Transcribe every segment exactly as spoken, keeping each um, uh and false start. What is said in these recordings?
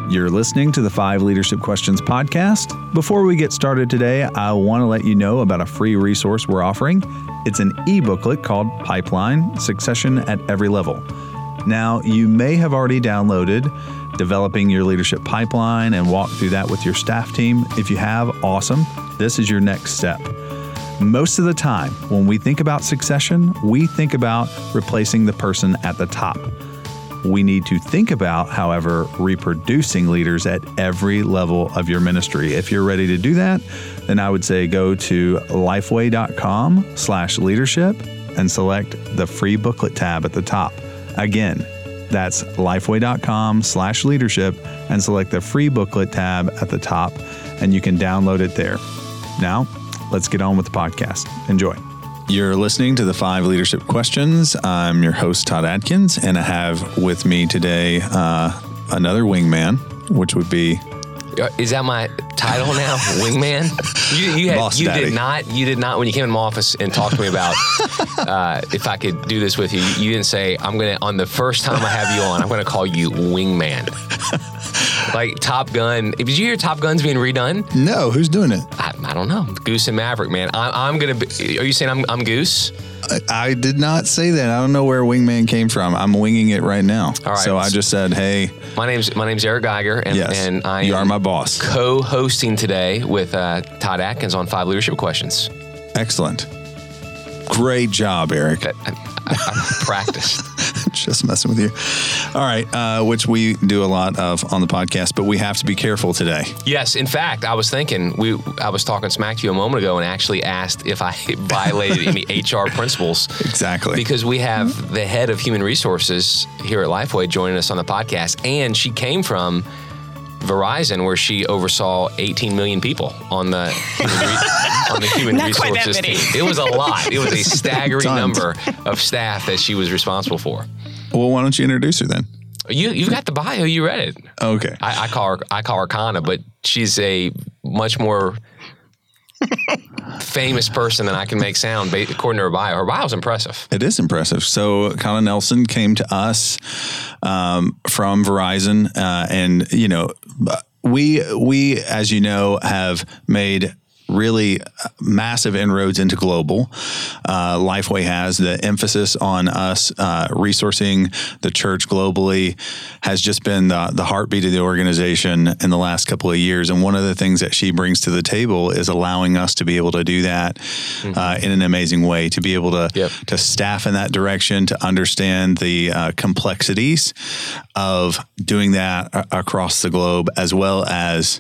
You're listening to the Five Leadership Questions podcast. Before we get started today, I want to let you know about a free resource we're offering. It's an e-booklet called Pipeline: Succession at Every Level. Now, you may have already downloaded Developing Your Leadership Pipeline and walked through that with your staff team. If you have, awesome. This is your next step. Most of the time, when we think about succession, we think about replacing the person at the top. We need to think about, however, reproducing leaders at every level of your ministry. If you're ready to do that, then I would say go to lifeway.com slash leadership and select the free booklet tab at the top. Again, that's lifeway.com slash leadership and select the free booklet tab at the top, and you can download it there. Now, let's get on with the podcast. Enjoy. You're listening to the Five Leadership Questions. I'm your host, Todd Adkins, and I have with me today uh, another wingman, which would be... Is that my title now? Wingman? You, you, had, Boss you Daddy. did not. You did not. When you came in my office and talked to me about uh, if I could do this with you, you didn't say, "I'm gonna." On the first time I have you on, I'm gonna call you Wingman. Like Top Gun. Did you hear Top Gun's being redone? No, who's doing it? I, I don't know. Goose and Maverick, man. I, I'm gonna. Be, are you saying I'm, I'm Goose? I, I did not say that. I don't know where wingman came from. I'm winging it right now. All right. So I just said, hey. My name's my name's Eric Geiger, and, Yes, and I you am are my boss. Co-hosting today with uh, Todd Atkins on Five Leadership Questions. Excellent. Great job, Eric. I, I, I practiced. Just messing with you. All right, uh, which we do a lot of on the podcast, but we have to be careful today. Yes, in fact, I was thinking we. I was talking smack to you a moment ago and actually asked if I violated any H R principles. Exactly. Because we have the head of human resources here at Lifeway joining us on the podcast, and she came from Verizon, where she oversaw eighteen million people on the human, re- on the human Not quite that resources many. team. It was a lot. It was a staggering Tons. number of staff that she was responsible for. Well, why don't you introduce her then? You you've got the bio. You read it. Okay. I, I call her I call her Kana, but she's a much more famous person than I can make sound ba- according to her bio. Her bio's impressive. It is impressive. So Kana Nelson came to us um, from Verizon, uh, and you know, we we as you know have made really massive inroads into global. Uh, Lifeway has the emphasis on us uh, resourcing the church globally has just been the, the heartbeat of the organization in the last couple of years. And one of the things that she brings to the table is allowing us to be able to do that mm-hmm. uh, in an amazing way, to be able to, yep. to staff in that direction, to understand the uh, complexities of doing that a- across the globe, as well as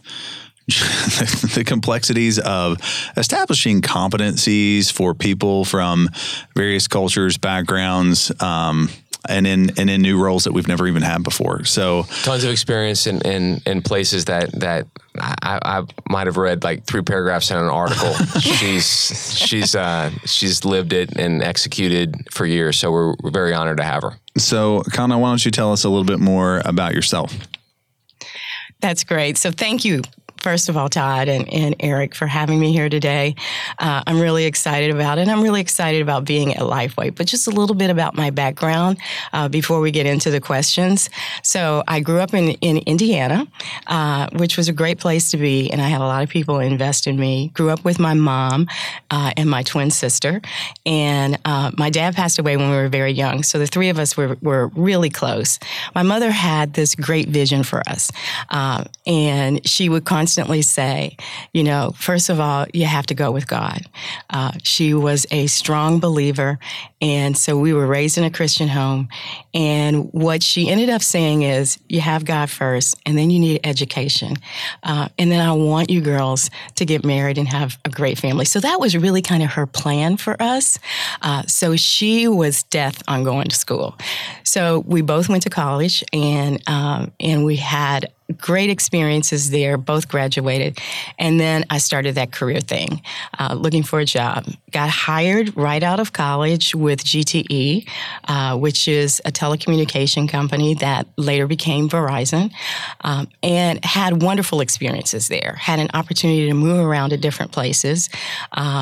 the complexities of establishing competencies for people from various cultures, backgrounds, um, and in and in new roles that we've never even had before. So tons of experience in, in, in places that that I, I might have read like three paragraphs in an article. she's she's uh, she's lived it and executed for years. So we're, we're very honored to have her. So Kana, why don't you tell us a little bit more about yourself? That's great. So thank you, first of all, Todd and, and Eric, for having me here today. Uh, I'm really excited about it. I'm really excited about being at Lifeway. But just a little bit about my background uh, before we get into the questions. So I grew up in, in Indiana, uh, which was a great place to be, and I had a lot of people invest in me. Grew up with my mom uh, and my twin sister, and uh, my dad passed away when we were very young, so the three of us were, were really close. My mother had this great vision for us, uh, and she would constantly say, you know, first of all, you have to go with God. Uh, she was a strong believer, and so we were raised in a Christian home. And what she ended up saying is, you have God first, and then you need education. Uh, and then I want you girls to get married and have a great family. So that was really kind of her plan for us. Uh, so she was death on going to school. So we both went to college, and um, and we had great experiences there, both graduated. And then I started that career thing, uh, looking for a job. Got hired right out of college with G T E, uh, which is a telecommunication company that later became Verizon, um, and had wonderful experiences there. Had an opportunity to move around to different places. Um,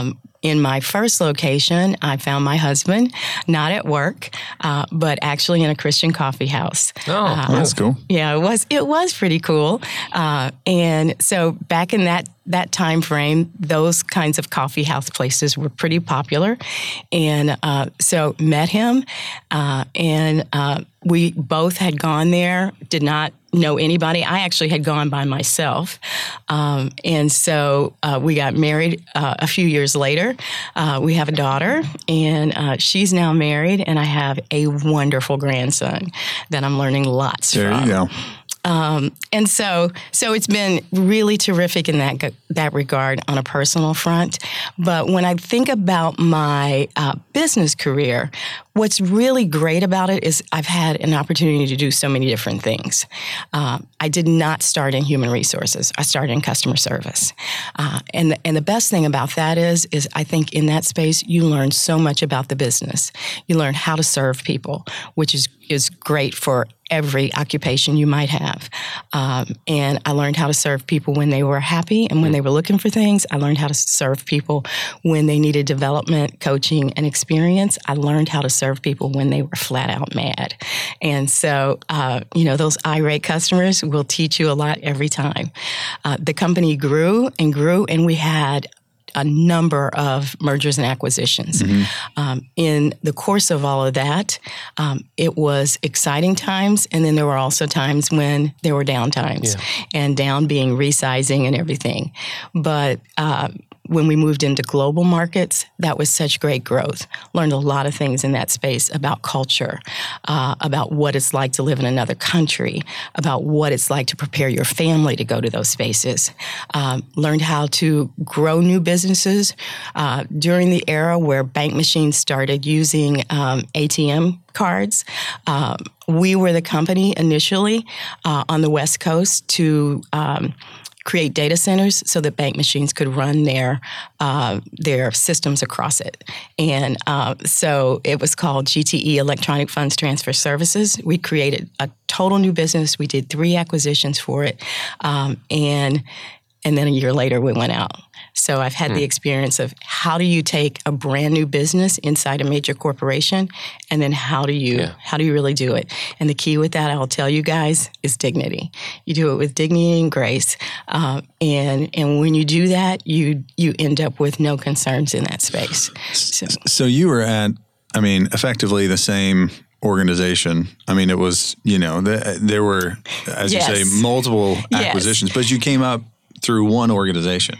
in my first location, I found my husband, not at work, uh, but actually in a Christian coffee house. Oh, uh, that's cool. Yeah, it was. It was pretty cool. Uh, and so back in that that time frame, those kinds of coffee house places were pretty popular, and uh, so met him, uh, and uh, we both had gone there. Did not know anybody. I actually had gone by myself, um, and so uh, we got married uh, a few years later. Uh, we have a daughter, and uh, she's now married, and I have a wonderful grandson that I'm learning lots There from. you go. Um, and so, so it's been really terrific in that that regard on a personal front. But when I think about my uh, business career, what's really great about it is I've had an opportunity to do so many different things. Uh, I did not start in human resources. I started in customer service, uh, and the, and the best thing about that is is I think in that space you learn so much about the business. You learn how to serve people, which is is great for every occupation you might have. Um, and I learned how to serve people when they were happy and when they were looking for things. I learned how to serve people when they needed development, coaching, and experience. I learned how to serve people when they were flat out mad. And so, uh, you know, those irate customers will teach you a lot every time. Uh, the company grew and grew, and we had a number of mergers and acquisitions. Mm-hmm. Um, in the course of all of that, um, it was exciting times, and then there were also times when there were down times, yeah. and down being resizing and everything. But uh, when we moved into global markets, that was such great growth. Learned a lot of things in that space about culture, uh, about what it's like to live in another country, about what it's like to prepare your family to go to those spaces. Um, learned how to grow new businesses uh, during the era where bank machines started using um, A T M cards. Um, we were the company initially uh, on the West Coast to um, create data centers so that bank machines could run their uh, their systems across it. And uh, so it was called G T E, Electronic Funds Transfer Services. We created a total new business. We did three acquisitions for it. Um, and and then a year later, we went out. So I've had hmm. the experience of how do you take a brand new business inside a major corporation, and then how do you yeah. how do you really do it? And the key with that, I'll tell you guys, is dignity. You do it with dignity and grace, uh, and and when you do that, you you end up with no concerns in that space. So, so you were at, I mean, effectively the same organization. I mean, it was, you know, the, there were, as yes. you say, multiple acquisitions, yes. but you came up through one organization.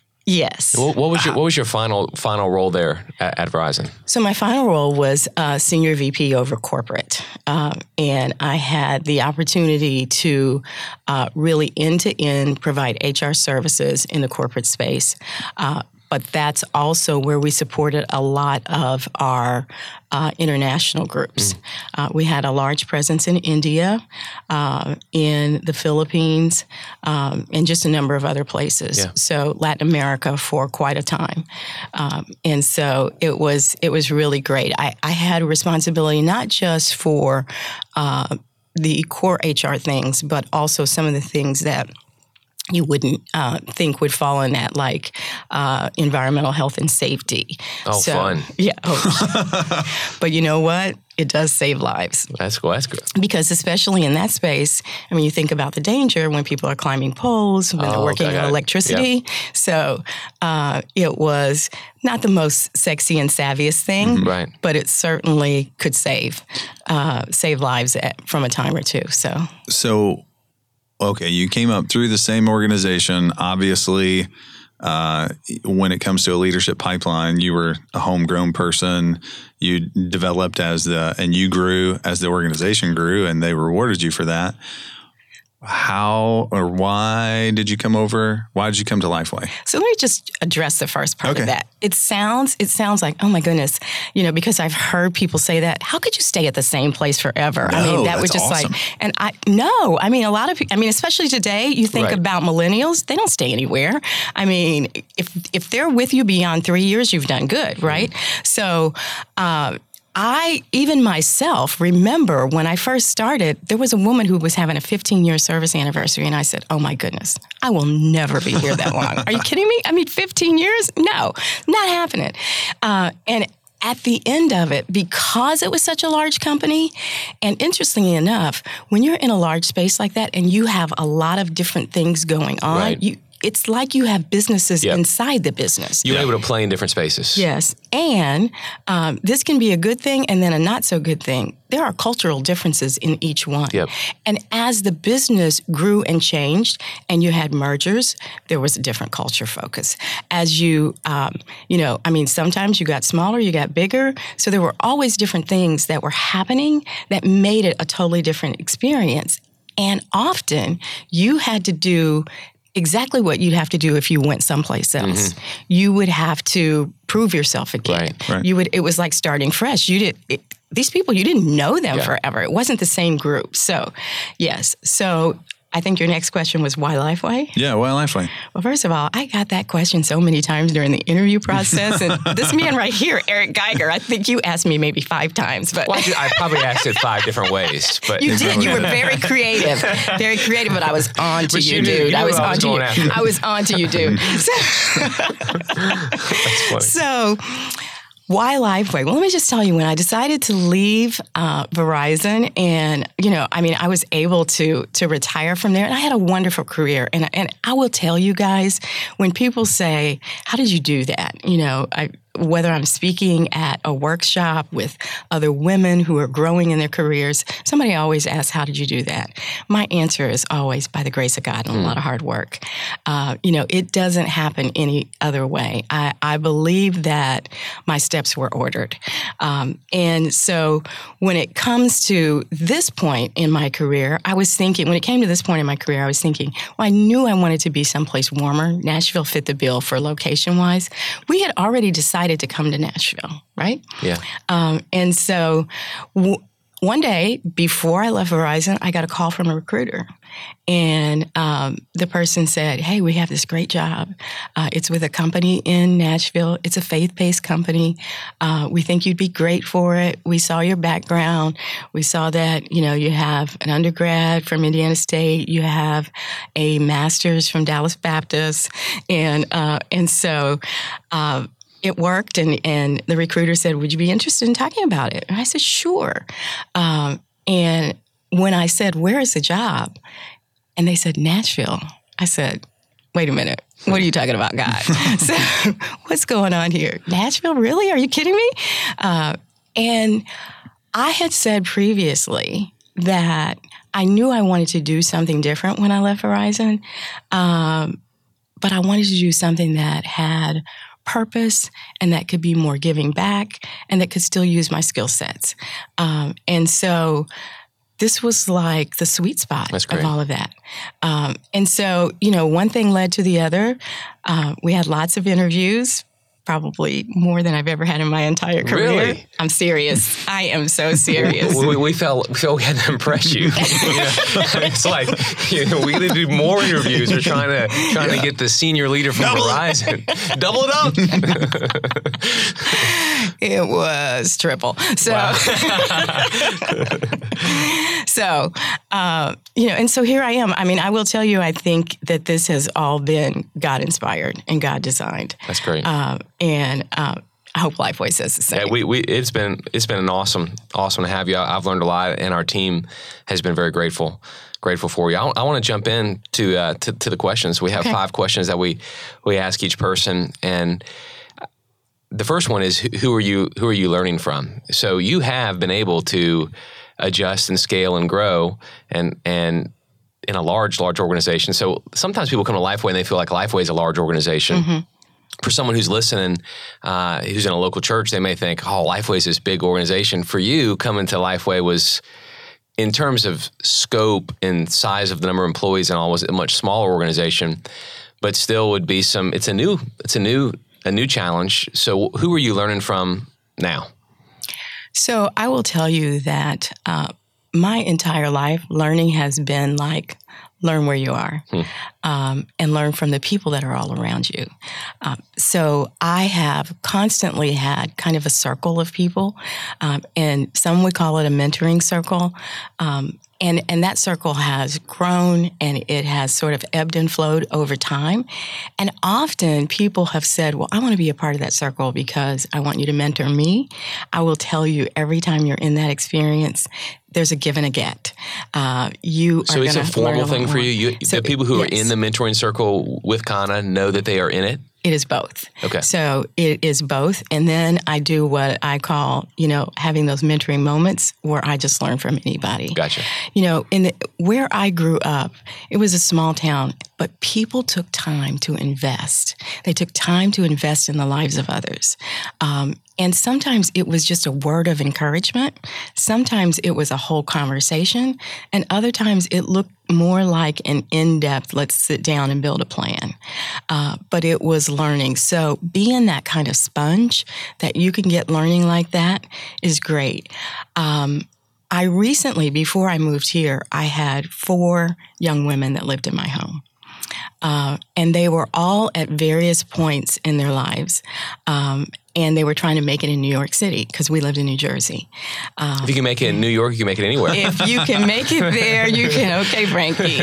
Yes. What, what was your What was your final final role there at, at Verizon? So my final role was uh, senior V P over corporate, um, and I had the opportunity to uh, really end to end provide H R services in the corporate space. Uh, But that's also where we supported a lot of our uh, international groups. Mm. Uh, we had a large presence in India, uh, in the Philippines, um, and just a number of other places. Yeah. So Latin America for quite a time, um, and so it was it was really great. I, I had responsibility not just for uh, the core H R things, but also some of the things that you wouldn't uh, think would fall in that, like uh, environmental health and safety. Oh, so, fun. Yeah. Oh. But you know what? It does save lives. That's cool. That's good. Because especially in that space, I mean, you think about the danger when people are climbing poles, when oh, they're working okay, on electricity. Yep. So uh, it was not the most sexy and savviest thing, mm-hmm. right. but it certainly could save uh, save lives at, from a time or two. So. So. Okay, you came up through the same organization. Obviously, uh, when it comes to a leadership pipeline, you were a homegrown person. You developed as the, and you grew as the organization grew, and they rewarded you for that. How or why did you come over? Why did you come to Lifeway? So let me just address the first part okay. of that. It sounds it sounds like, oh my goodness, you know, because I've heard people say that. How could you stay at the same place forever? No, I mean, that that's was just awesome. like, and I no, I mean, a lot of people. I mean, especially today, you think right. about millennials, they don't stay anywhere. I mean, if if they're with you beyond three years, you've done good, right? Mm-hmm. So. Uh, I, even myself, remember when I first started, there was a woman who was having a fifteen-year service anniversary, and I said, oh my goodness, I will never be here that long. Are you kidding me? I mean, fifteen years? No, not happening. Uh, and at the end of it, because it was such a large company, and interestingly enough, when you're in a large space like that and you have a lot of different things going on, right. you it's like you have businesses yep. inside the business. You're able to play in different spaces. Yes. And um, this can be a good thing and then a not so good thing. There are cultural differences in each one. Yep. And as the business grew and changed and you had mergers, there was a different culture focus. As you, um, you know, I mean, sometimes you got smaller, you got bigger. So there were always different things that were happening that made it a totally different experience. And often you had to do exactly what you'd have to do if you went someplace else. Mm-hmm. You would have to prove yourself again. Right, right. You would. It was like starting fresh. You did it, these people. You didn't know them yeah. forever. It wasn't the same group. So, yes. So I think your next question was why Lifeway? Yeah, why Lifeway? Well, first of all, I got that question so many times during the interview process, and this man right here, Eric Geiger, I think you asked me maybe five times. But well, I probably asked it five different ways. But you did. You were very creative, very creative. But I was on to you, you, dude. You I was on to you. After. I was on to you, dude. That's funny. So. Why Lifeway? Well, let me just tell you, when I decided to leave uh, Verizon, and, you know, I mean, I was able to to retire from there, and I had a wonderful career. And, and I will tell you guys, when people say, how did you do that? You know, I, whether I'm speaking at a workshop with other women who are growing in their careers, somebody always asks, how did you do that? My answer is always by the grace of God and mm. a lot of hard work. Uh, you know, it doesn't happen any other way. I, I believe that my steps were ordered. Um, and so when it comes to this point in my career, I was thinking, when it came to this point in my career, I was thinking, well, I knew I wanted to be someplace warmer. Nashville fit the bill for location-wise. We had already decided to come to Nashville, right? Yeah. Um, and so w- one day before I left Verizon, I got a call from a recruiter. And um, the person said, hey, we have this great job. Uh, it's with a company in Nashville. It's a faith-based company. Uh, we think you'd be great for it. We saw your background. We saw that, you know, you have an undergrad from Indiana State. You have a master's from Dallas Baptist. And, uh, and so... Uh, It worked, and, and the recruiter said, would you be interested in talking about it? And I said, sure. Um, and when I said, where is the job? And they said, Nashville. I said, wait a minute. What are you talking about, God? So what's going on here? Nashville, really? Are you kidding me? Uh, and I had said previously that I knew I wanted to do something different when I left Verizon, um, but I wanted to do something that had purpose and that could be more giving back and that could still use my skill sets. Um, and so this was like the sweet spot of all of that. Um, and so, you know, one thing led to the other. Uh, we had lots of interviews, probably more than I've ever had in my entire career. Really? I'm serious. I am so serious. we, we felt we felt we had to impress you. you know? It's like, you know, we do more interviews. We're trying to trying yeah. to get the senior leader from Double Verizon. It. Double it up. It was triple. So, wow. so uh, you know, and so here I am. I mean, I will tell you, I think that this has all been God inspired and God designed. That's great. Uh, and uh, I hope Lifeway says the same. Yeah, we, we it's been it's been an awesome awesome to have you. I've learned a lot, and our team has been very grateful grateful for you. I, I want to jump in to, uh, to to the questions. We have okay. five questions that we we ask each person, and the first one is who are you who are you learning from? So you have been able to adjust and scale and grow, and and in a large large organization. So sometimes people come to Lifeway and they feel like Lifeway is a large organization. Mm-hmm. For someone who's listening, uh, who's in a local church, they may think, oh, Lifeway is this big organization. For you, coming to Lifeway was, in terms of scope and size of the number of employees and all, was a much smaller organization, but still would be some, it's a new, it's a new, a new challenge. So who are you learning from now? So I will tell you that uh, my entire life, learning has been like learn where you are, hmm. um, and learn from the people that are all around you. Um, so I have constantly had kind of a circle of people, um, and some would call it a mentoring circle. Um, and, and that circle has grown and it has sort of ebbed and flowed over time. And often people have said, well, I want to be a part of that circle because I want you to mentor me. I will tell you every time you're in that experience, there's a give and a get. Uh, you so are it's a formal thing for you? you so the people who it, are yes. in the mentoring circle with Kana know that they are in it? It is both. Okay. So it is both. And then I do what I call, you know, having those mentoring moments where I just learn from anybody. Gotcha. You know, in the, where I grew up, it was a small town, but people took time to invest. They took time to invest in the lives of others. Um, And sometimes it was just a word of encouragement. Sometimes it was a whole conversation. And other times it looked more like an in-depth, let's sit down and build a plan. Uh, but it was learning. So being that kind of sponge that you can get learning like that is great. Um, I recently, before I moved here, I had four young women that lived in my home. Uh, and they were all at various points in their lives. Um, and they were trying to make it in New York City because we lived in New Jersey. Um, if you can make it in New York, you can make it anywhere. If you can make it there, you can. Okay, Frankie.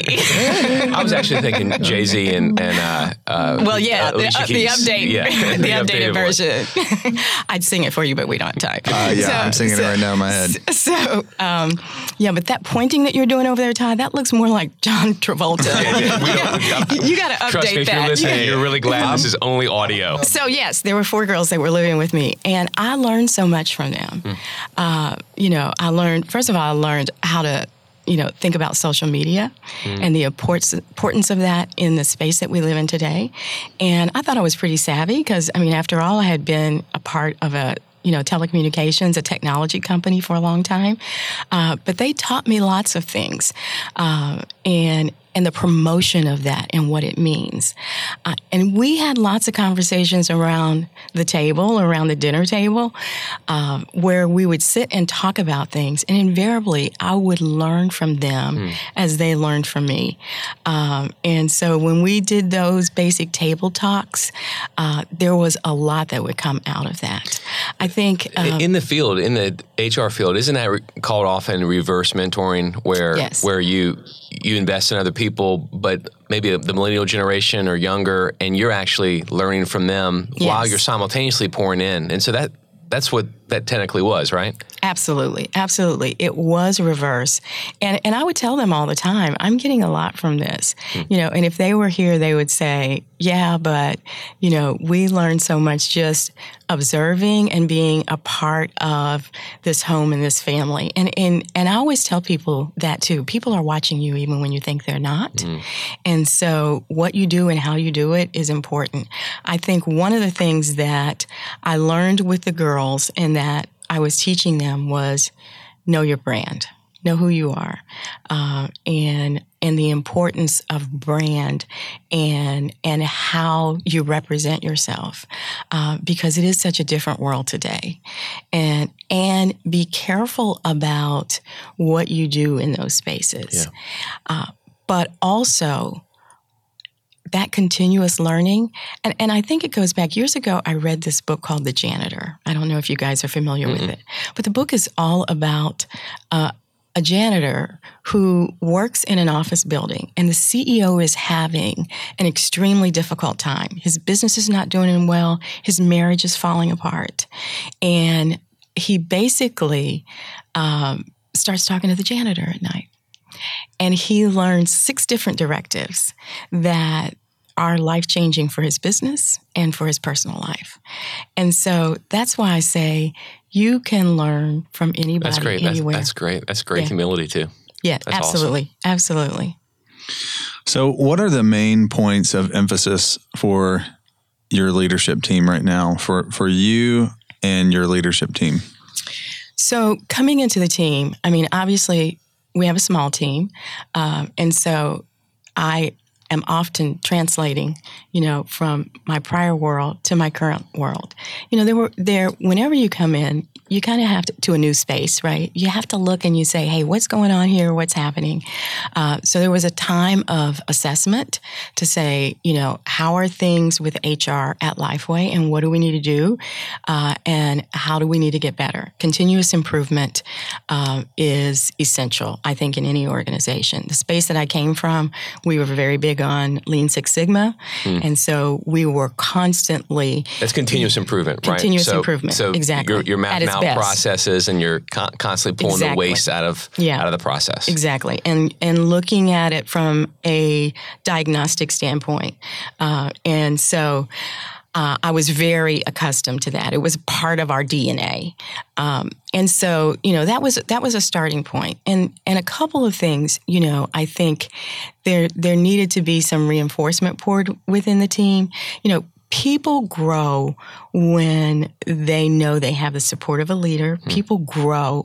I was actually thinking Jay-Z and, and uh, uh, well, yeah, uh, the, uh, the update, yeah, the, the updated, updated version. I'd sing it for you, but we don't have time. Uh, yeah, so, I'm singing so, it right now in my head. So, um, yeah, but that pointing that you're doing over there, Todd, that looks more like John Travolta. yeah, yeah, we don't, you got to update trust me, if that. You're listening, yeah. You're really glad um, this is only audio. So yes, there were four girls that were living with me, and I learned so much from them. Mm. Uh, you know, I learned, first of all, I learned how to, you know, think about social media mm. and the importance of that in the space that we live in today. And I thought I was pretty savvy because, I mean, after all, I had been a part of a, you know, telecommunications, a technology company for a long time. Uh, but they taught me lots of things. Uh, and and the promotion of that and what it means. Uh, and we had lots of conversations around the table, around the dinner table, uh, where we would sit and talk about things. And invariably, I would learn from them mm. as they learned from me. Um, and so when we did those basic table talks, uh, there was a lot that would come out of that. I think... Um, in the field, in the H R field, isn't that re- called often reverse mentoring, where yes. where you you invest in other people, but maybe the millennial generation or younger, and you're actually learning from them yes. while you're simultaneously pouring in. And so that that's what that technically was, right? Absolutely. Absolutely. It was reverse. And and I would tell them all the time, I'm getting a lot from this. Hmm. You know, and if they were here, they would say, yeah, but, you know, we learned so much just observing and being a part of this home and this family. And and, and I always tell people that too. People are watching you even when you think they're not. Hmm. And so what you do and how you do it is important. I think one of the things that I learned with the girls and that I was teaching them was know your brand, know who you are, uh, and and the importance of brand and and how you represent yourself, uh, because it is such a different world today, and and be careful about what you do in those spaces, yeah. uh, but also that continuous learning. And, and I think it goes back, years ago, I read this book called The Janitor. I don't know if you guys are familiar mm-hmm. with it, but the book is all about uh, a janitor who works in an office building, and the C E O is having an extremely difficult time. His business is not doing well. His marriage is falling apart. And he basically um, starts talking to the janitor at night. And he learns six different directives that are life-changing for his business and for his personal life. And so that's why I say you can learn from anybody, that's great. anywhere. That's, that's great. That's great yeah. humility too. Yeah, that's absolutely. Awesome. Absolutely. So what are the main points of emphasis for your leadership team right now, for, for you and your leadership team? So coming into the team, I mean, obviously we have a small team. Um, and so I am often translating, you know, from my prior world to my current world. You know, there were there whenever you come in, you kind of have to, to a new space, right? You have to look and you say, hey, what's going on here? What's happening? Uh, so there was a time of assessment to say, you know, how are things with H R at Lifeway and what do we need to do? Uh, and how do we need to get better? Continuous improvement uh, is essential, I think, in any organization. The space that I came from, we were very big on Lean Six Sigma. Mm. And so we were constantly... That's continuous improvement, continuous right? Continuous so, improvement, so exactly. You're, you're mapping out best. processes and you're con- constantly pulling exactly. the waste out of yeah. out of the process. Exactly. And and looking at it from a diagnostic standpoint. Uh, and so uh, I was very accustomed to that. It was part of our D N A. Um, and so, you know, that was that was a starting point. And and a couple of things, you know, I think there there needed to be some reinforcement poured within the team. You know, people grow when they know they have the support of a leader. Hmm. People grow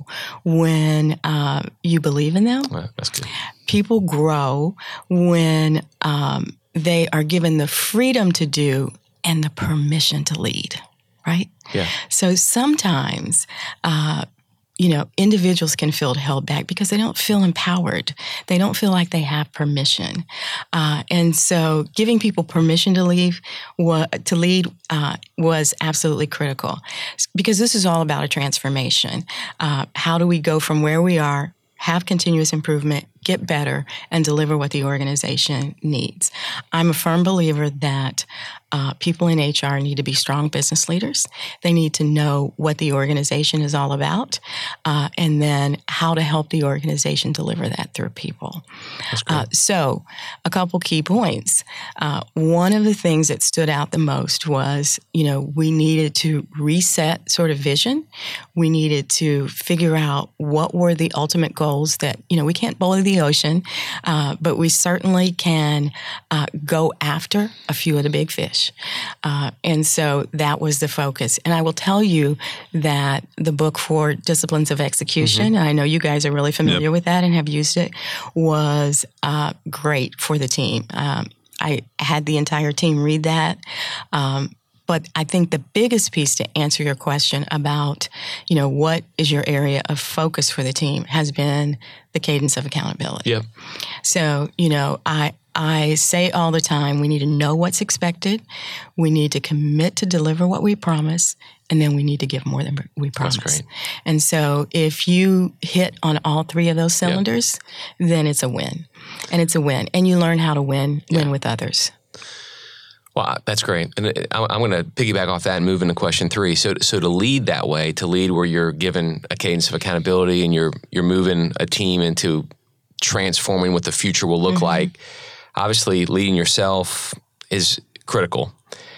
when uh, you believe in them. Well, that's good. People grow when um, they are given the freedom to do and the permission to lead, right? Yeah. So sometimes uh, you know, individuals can feel held back because they don't feel empowered. They don't feel like they have permission. Uh, and so giving people permission to leave, wa- to lead uh, was absolutely critical because this is all about a transformation. Uh, how do we go from where we are, have continuous improvement, get better, and deliver what the organization needs? I'm a firm believer that uh, people in H R need to be strong business leaders. They need to know what the organization is all about, uh, and then how to help the organization deliver that through people. Uh, so, a couple key points. Uh, one of the things that stood out the most was, you know, we needed to reset sort of vision. We needed to figure out what were the ultimate goals that, you know, we can't boil the ocean, uh, but we certainly can uh, go after a few of the big fish. Uh, and so that was the focus. And I will tell you that the book for Disciplines of Execution, mm-hmm. I know you guys are really familiar yep. with that and have used it, was uh, great for the team. Um, I had the entire team read that. Um, But I think the biggest piece to answer your question about, you know, what is your area of focus for the team has been the cadence of accountability. Yeah. So, you know, I I say all the time, we need to know what's expected. We need to commit to deliver what we promise. And then we need to give more than we promise. That's great. And so if you hit on all three of those cylinders, yeah. then it's a win. And it's a win. And you learn how to win, yeah. win with others. Well, that's great. And I'm going to piggyback off that and move into question three. So, so to lead that way, to lead where you're given a cadence of accountability and you're you're moving a team into transforming what the future will look mm-hmm. like, obviously leading yourself is critical.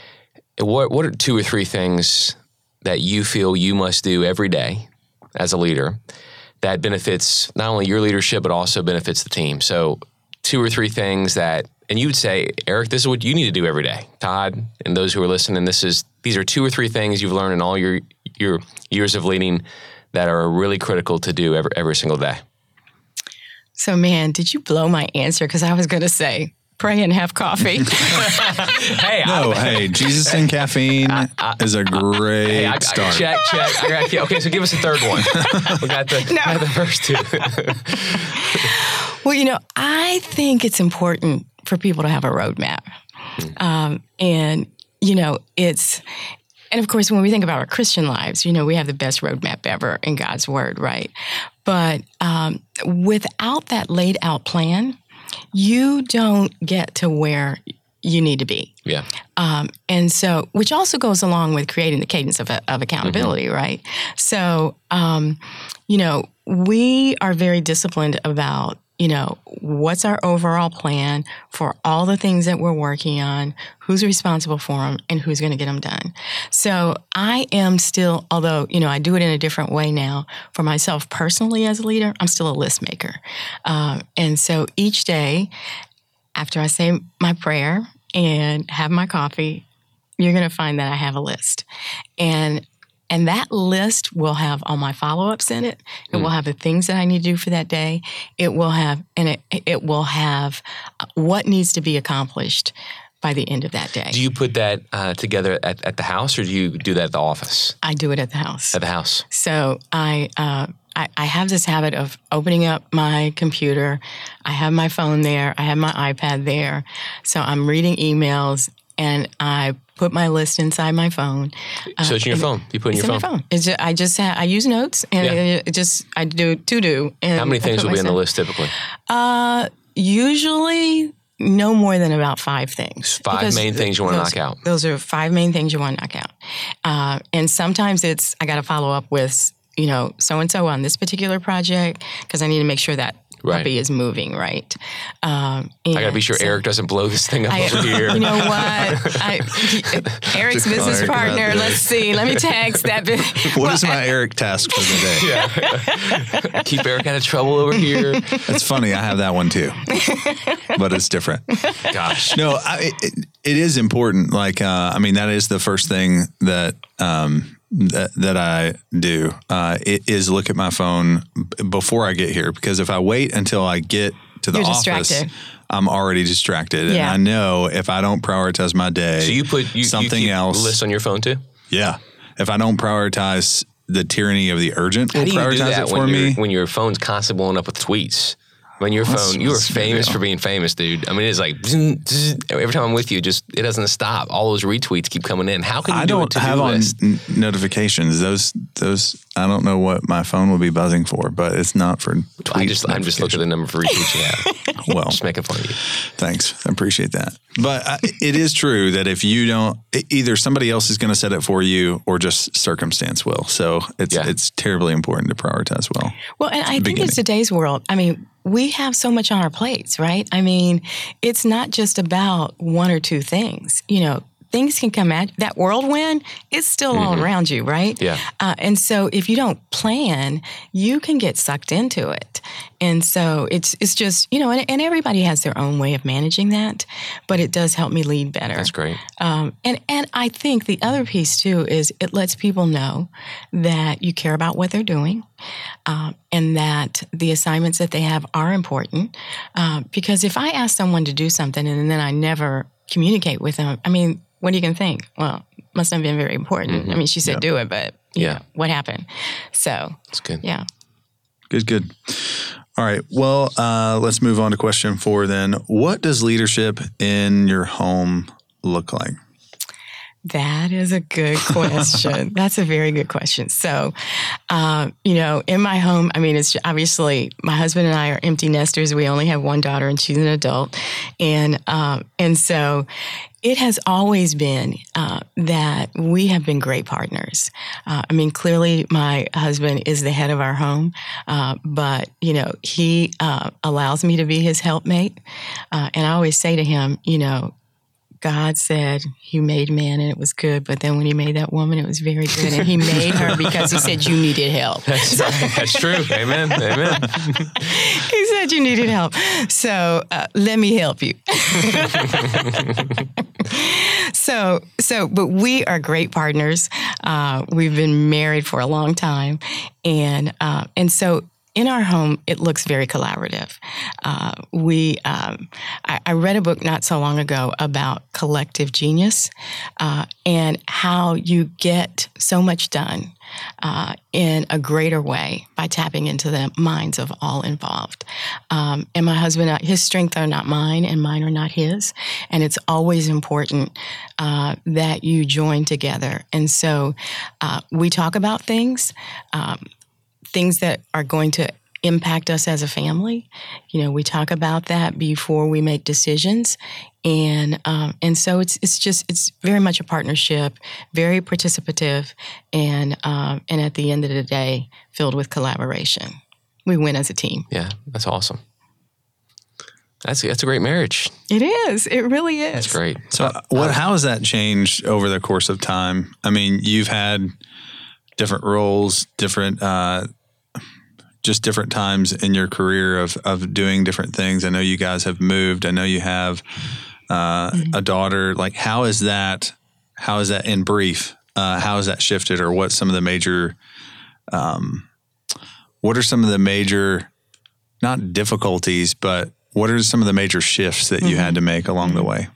What what are two or three things that you feel you must do every day as a leader that benefits not only your leadership but also benefits the team? So two or three things that, and you would say, Eric, this is what you need to do every day. Todd, and those who are listening, this is these are two or three things you've learned in all your your years of leading that are really critical to do every every single day. So, man, did you blow my answer? Because I was going to say, pray and have coffee. hey, no, I, hey, Jesus and caffeine I, I, is a great hey, I, start. I, check, check. I got, okay, so give us a third one. We got the, no. got the first two. Well, you know, I think it's important for people to have a roadmap. Um, and, you know, it's, and of course, when we think about our Christian lives, you know, we have the best roadmap ever in God's Word, right? But um, without that laid out plan, you don't get to where you need to be. Yeah. Um, and so, which also goes along with creating the cadence of, of accountability, mm-hmm. right? So, um, you know, we are very disciplined about, you know, what's our overall plan for all the things that we're working on, who's responsible for them, and who's going to get them done. So I am still, although, you know, I do it in a different way now for myself personally as a leader, I'm still a list maker. Uh, and so each day after I say my prayer and have my coffee, you're going to find that I have a list. And and that list will have all my follow-ups in it. It mm. will have the things that I need to do for that day. It will have, and it, it will have what needs to be accomplished by the end of that day. Do you put that uh, together at, at the house, or do you do that at the office? I do it at the house. At the house. So I, uh, I, I have this habit of opening up my computer. I have my phone there. I have my iPad there. So I'm reading emails, and I put my list inside my phone. So it's in your phone. You put it in your phone. phone. It's just, I just ha- I use notes, and Yeah. it, it just I do to do. How many things will be on the list typically? Uh, usually no more than about five things. Five Because main things you want to those- knock out. Those are five main things you want to knock out. Uh, and sometimes it's I got to follow up with you know so and so on this particular project because I need to make sure that Right. puppy is moving right. Um, I got to be and sure so- Eric doesn't blow this thing up I, over here. You know what? I, he- Eric's To call business Eric about partner. this. Let's see. Let me text that. bit. What Well, is my Eric task for the day? Keep Eric out of trouble over here. It's funny. I have that one too, but it's different. Gosh. No, I, it, it is important. Like, uh, I mean, that is the first thing that um, that, that I do. Uh, it is look at my phone b- before I get here, because if I wait until I get to the You're office, distracted. I'm already distracted, Yeah. and I know if I don't prioritize my day, So you put you, something you keep else. lists on your phone too? Yeah, if I don't prioritize the tyranny of the urgent, How will do you do prioritize that it for when, me. when your phone's constantly blowing up with tweets? When your That's- phone, you are that's famous real. for being famous, dude. I mean, it's like zzz, zzz, every time I'm with you, just it doesn't stop. All those retweets keep coming in. How can you I do don't a have to-do on list? n- notifications. Those those I don't know what my phone will be buzzing for, but it's not for tweet I just I'm just looking at the number for retweets you have. Well, Just making fun of you. thanks. I appreciate that. But I, it is true that if you don't, e- either somebody else is going to set it for you, or just circumstance will. So it's Yeah. it's terribly important to prioritize well. Well, and I think beginning. it's today's world. I mean, we have so much on our plates, right? I mean, it's not just about one or two things. You know, things can come at that whirlwind. It's still all around you, right? Yeah. Uh, and so if you don't plan, you can get sucked into it. And so it's it's just you know, and, and everybody has their own way of managing that, but it does help me lead better. That's great. Um, and and I think the other piece too is it lets people know that you care about what they're doing, um, and that the assignments that they have are important. Um, because if I ask someone to do something and then I never communicate with them, I mean, what are you going to think? Well, must not have been very important. I mean, she said Yeah. do it, but you Yeah. know, what happened? So That's good. yeah. Good, good. All right. Well, uh, let's move on to question four then. What does leadership in your home look like? That is a good question. That's a very good question. So, um, you know, in my home, I mean, it's obviously my husband and I are empty nesters. We only have one daughter, and she's an adult, and um, and so it has always been uh, that we have been great partners. Uh, I mean, clearly, my husband is the head of our home, uh, but you know, he uh, allows me to be his helpmate, uh, and I always say to him, you know. God said he made man and it was good, but then when he made that woman, it was very good. And he made her because he said you needed help. That's, that's true. Amen. Amen. He said you needed help. So uh, let me help you. so, so, but we are great partners. Uh, we've been married for a long time. And, uh, and so, in our home, it looks very collaborative. Uh, we, um, I, I read a book not so long ago about collective genius uh, and how you get so much done uh, in a greater way by tapping into the minds of all involved. Um, and my husband, his strengths are not mine, and mine are not his. And it's always important uh, that you join together. And so uh, we talk about things. Um, things that are going to impact us as a family. You know, we talk about that before we make decisions. And um, and so it's it's just, it's very much a partnership, very participative, and um, and at the end of the day, filled with collaboration. We win as a team. Yeah, that's awesome. That's that's a great marriage. It is. It really is. That's great. So, uh, what? How has that changed over the course of time? I mean, you've had different roles, different, uh, just different times in your career of of doing different things. I know you guys have moved. I know you have uh, mm-hmm. a daughter. Like, how is that? How is that in brief uh, how has that shifted, or what some of the major, um, what are some of the major, not difficulties, but what are some of the major shifts that you mm-hmm. had to make along the way?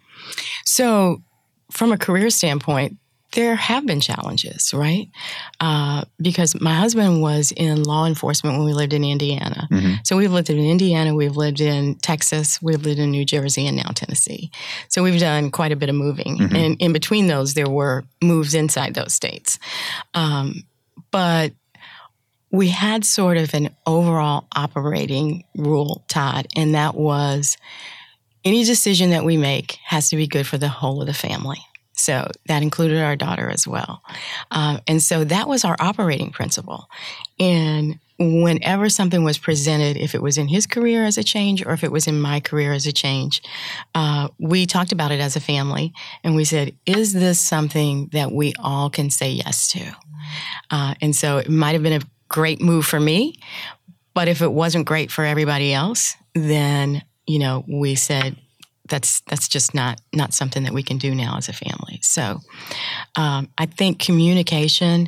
So from a career standpoint, there have been challenges, right? Uh, because my husband was in law enforcement when we lived in Indiana. Mm-hmm. So we've lived in Indiana, we've lived in Texas, we've lived in New Jersey, and now Tennessee. So we've done quite a bit of moving. Mm-hmm. And in between those, there were moves inside those states. Um, but we had sort of an overall operating rule, Todd, and that was any decision that we make has to be good for the whole of the family. So that included our daughter as well. Um, and so that was our operating principle. And whenever something was presented, if it was in his career as a change or if it was in my career as a change, uh, we talked about it as a family. And we said, is this something that we all can say yes to? Uh, and so it might have been a great move for me, but if it wasn't great for everybody else, then, you know, we said, That's that's just not not something that we can do now as a family. So um, I think communication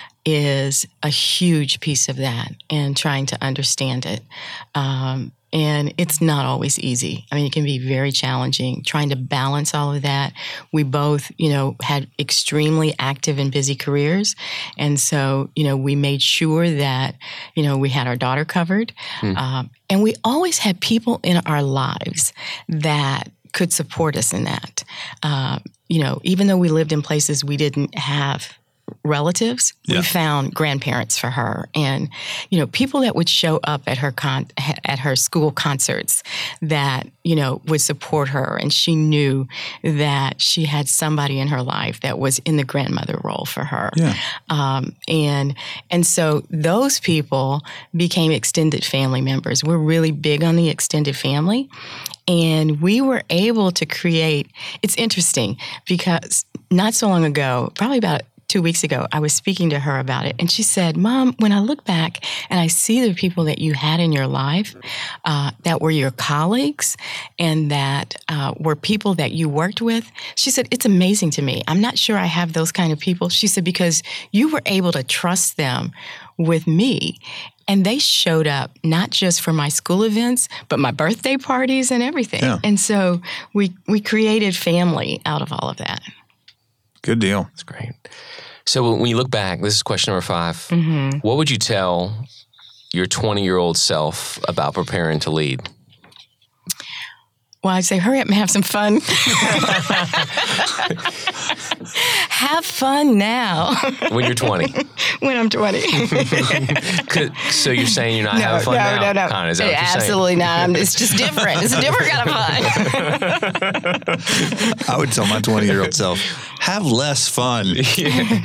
is a huge piece of that, and trying to understand it. Um, and it's not always easy. I mean, it can be very challenging trying to balance all of that. We both, you know, had extremely active and busy careers. And so, you know, we made sure that, you know, we had our daughter covered. Hmm. Um, and we always had people in our lives that could support us in that. Uh, you know, even though we lived in places we didn't have relatives, yeah. we found grandparents for her, and you know, people that would show up at her con- at her school concerts that you know would support her, and she knew that she had somebody in her life that was in the grandmother role for her. Yeah. Um, and and so those people became extended family members. We're really big on the extended family. And we were able to create, it's interesting because not so long ago, probably about two weeks ago, I was speaking to her about it. And she said, Mom, when I look back and I see the people that you had in your life uh, that were your colleagues and that uh, were people that you worked with, she said, it's amazing to me. I'm not sure I have those kind of people. She said, because you were able to trust them with me. And they showed up not just for my school events, but my birthday parties and everything. Yeah. And so we we created family out of all of that. Good deal. That's great. So when you look back, this is question number five. Mm-hmm. What would you tell your twenty-year-old self about preparing to lead? Well, I'd say, hurry up and have some fun. Have fun now. When you're twenty. When I'm twenty. So you're saying you're not no, having fun no, now? No, no, Con, is that what you're absolutely saying? not. It's just different. It's a different kind of fun. I would tell my twenty-year-old self, have less fun. Yeah.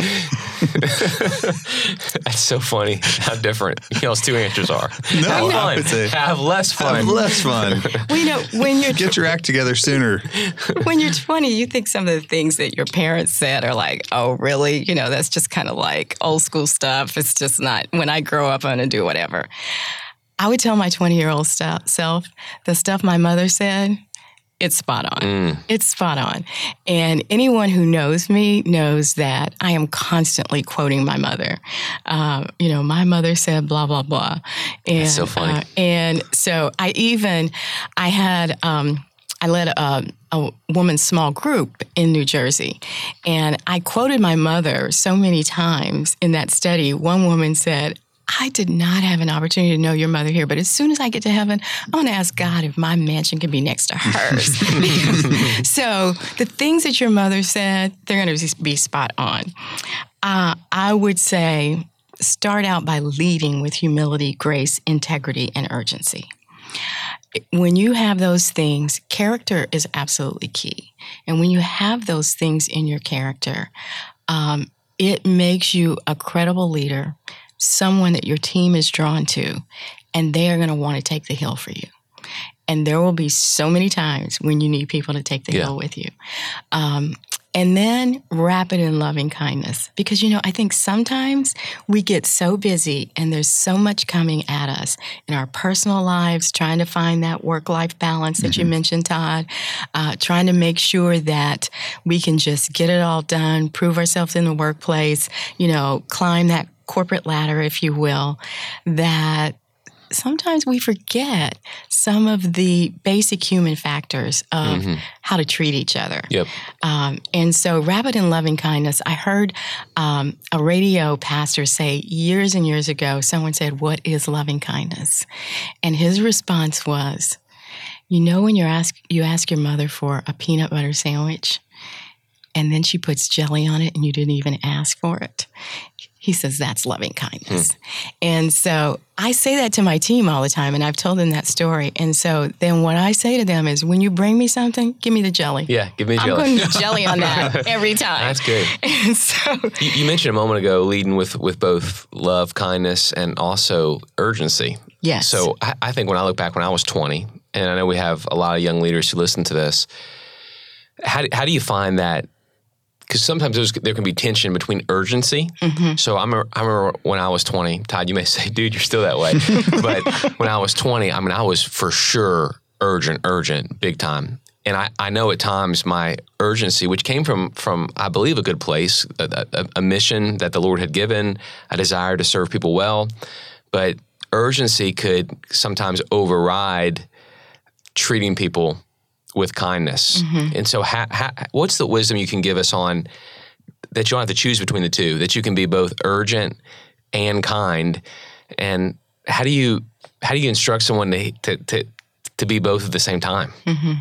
That's so funny how different y'all's two answers are. No, have I would fun. say, have less fun. Have less fun. Well, you know, when you're Get your act together sooner. When you're twenty, you think some of the things that your parents said are like, oh, really? You know, that's just kind of like old school stuff. It's just not, when I grow up, I'm going to do whatever. I would tell my twenty-year-old st- self, the stuff my mother said, it's spot on. Mm. It's spot on. And anyone who knows me knows that I am constantly quoting my mother. Uh, you know, my mother said blah, blah, blah. And, That's so funny. Uh, and so I even, I had, um, I led a, a woman's small group in New Jersey. And I quoted my mother so many times in that study. One woman said, I did not have an opportunity to know your mother here, but as soon as I get to heaven, I'm going to ask God if my mansion can be next to hers. So the things that your mother said, they're going to be spot on. Uh, I would say start out by leading with humility, grace, integrity, and urgency. When you have those things, character is absolutely key. And when you have those things in your character, um, it makes you a credible leader, someone that your team is drawn to, and they are going to want to take the hill for you. And there will be so many times when you need people to take the yeah. hill with you. Um, And then rapid and loving kindness. Because, you know, I think sometimes we get so busy and there's so much coming at us in our personal lives, trying to find that work-life balance that mm-hmm. you mentioned, Todd, uh, trying to make sure that we can just get it all done, prove ourselves in the workplace, you know, climb that corporate ladder, if you will, that sometimes we forget some of the basic human factors of mm-hmm. how to treat each other. Yep. Um, and so rapid and loving kindness, I heard um, a radio pastor say years and years ago, someone said, "What is loving kindness?" And his response was, you know when you ask you ask your mother for a peanut butter sandwich and then she puts jelly on it and you didn't even ask for it? He says, that's loving kindness. Hmm. And so I say that to my team all the time, and I've told them that story. And so then what I say to them is, when you bring me something, give me the jelly. Yeah, give me jelly. I'm putting jelly on that every time. That's good. And so you, you mentioned a moment ago leading with, with both love, kindness, and also urgency. Yes. So I, I think when I look back when I was twenty, and I know we have a lot of young leaders who listen to this, how, how do you find that? Because sometimes there's, there can be tension between urgency. Mm-hmm. So I remember, I remember when I was twenty, Todd, you may say, dude, you're still that way. But when I was twenty, I mean, I was for sure urgent, urgent, big time. And I, I know at times my urgency, which came from, from I believe, a good place, a, a, a mission that the Lord had given, a desire to serve people well. But urgency could sometimes override treating people with kindness. Mm-hmm. And so ha, ha, what's the wisdom you can give us on that you don't have to choose between the two, that you can be both urgent and kind? And how do you how do you instruct someone to to to, to be both at the same time? Mm-hmm.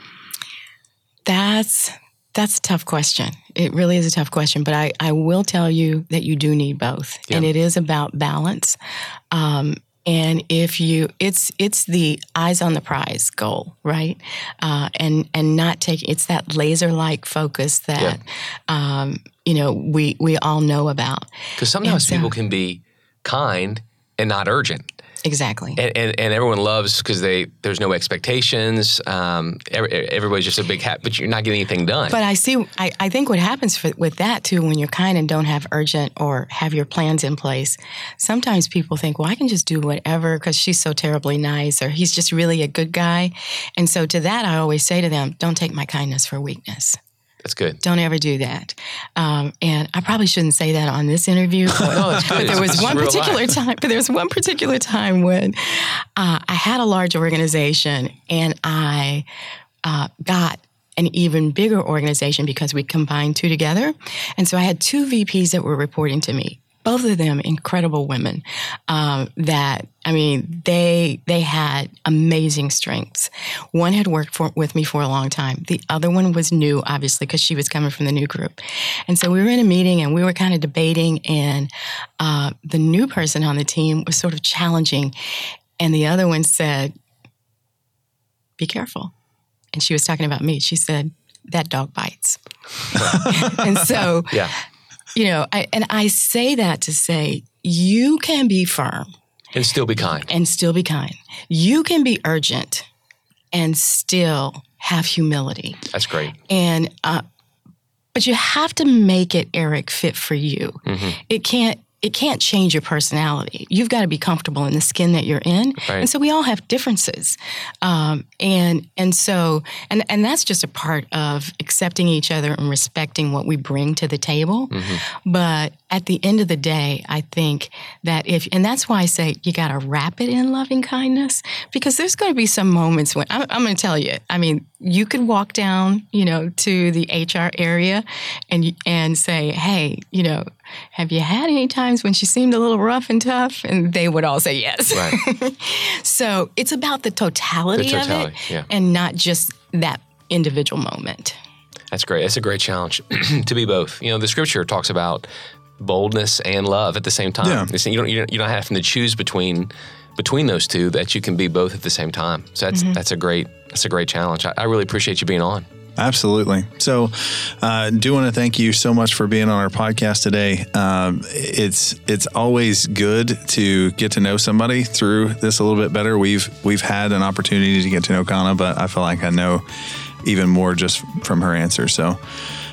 That's that's a tough question. It really is a tough question, but I, I will tell you that you do need both. Yeah. And it is about balance. Um, And if you, it's it's the eyes on the prize goal, right? Uh, and and not taking, it's that laser-like focus that, yeah. um, you know, we we all know about. Because sometimes so, people can be kind and not urgent. Exactly. And and, and everyone loves because they there's no expectations. Um, every, everybody's just a big hat, but you're not getting anything done. But I see, I, I think what happens for, with that too, when you're kind and don't have urgent or have your plans in place, sometimes people think, well, I can just do whatever because she's so terribly nice or he's just really a good guy. And so to that, I always say to them, don't take my kindness for weakness. That's good. Don't ever do that. Um, and I probably shouldn't say that on this interview, but, no, it's good. but there was it's one particular life. time. But there was one particular time when uh, I had a large organization, and I uh, got an even bigger organization because we combined two together. And so I had two V Ps that were reporting to me. Both of them incredible women um, that, I mean, they they had amazing strengths. One had worked for, with me for a long time. The other one was new, obviously, because she was coming from the new group. And so we were in a meeting and we were kind of debating, and uh, the new person on the team was sort of challenging. And the other one said, be careful. And she was talking about me. She said, that dog bites. And so... yeah. You know, I, and I say that to say you can be firm. And still be kind. And still be kind. You can be urgent and still have humility. That's great. And, uh, but you have to make it, Eric, fit for you. Mm-hmm. It can't, it can't change your personality. You've got to be comfortable in the skin that you're in. Right. And so we all have differences. Um, and, and so, and, and that's just a part of accepting each other and respecting what we bring to the table. Mm-hmm. But at the end of the day, I think that if, and that's why I say you got to wrap it in loving kindness, because there's going to be some moments when, I'm, I'm going to tell you, I mean, you could walk down, you know, to the H R area and and say, hey, you know, have you had any times when she seemed a little rough and tough? And they would all say yes. Right. So it's about the totality, the totality of it, yeah. and not just that individual moment. That's great. That's a great challenge to be both. You know, the scripture talks about boldness and love at the same time. Yeah. You don't, you don't have to choose between between those two, that you can be both at the same time. So that's mm-hmm. that's a great that's a great challenge. I, I really appreciate you being on. Absolutely. So I uh, do want to thank you so much for being on our podcast today. Um, it's it's always good to get to know somebody through this a little bit better. We've we've had an opportunity to get to know Kana, but I feel like I know even more just from her answer. So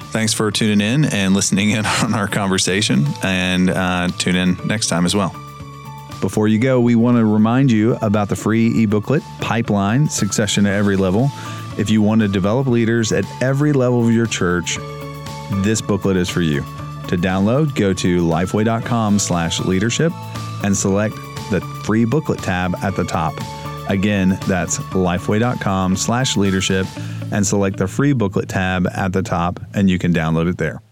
thanks for tuning in and listening in on our conversation, and uh, tune in next time as well. Before you go, we want to remind you about the free ebooklet, Pipeline, Succession at Every Level. If you want to develop leaders at every level of your church, this booklet is for you. To download, go to lifeway.com slash leadership and select the free booklet tab at the top. Again, that's lifeway.com slash leadership and select the free booklet tab at the top, and you can download it there.